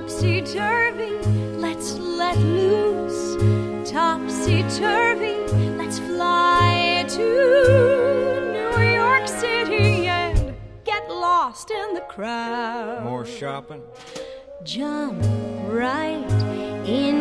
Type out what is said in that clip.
Topsy-turvy, let's let loose. Topsy-turvy, let's fly to New York City and get lost in the crowd. More shopping? Jump right in